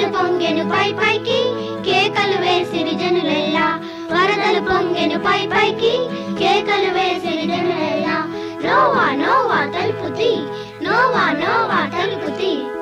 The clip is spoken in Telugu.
వరదలు పొంగెను పై పైకి కేకలు వేసిరి జనులెల్లా వరదలు పొంగెను పై పైకి కేకలు వేసిరి జనులెల్లా నోవా నోవా తలుపు తీ నోవా నోవా తలుపు తీ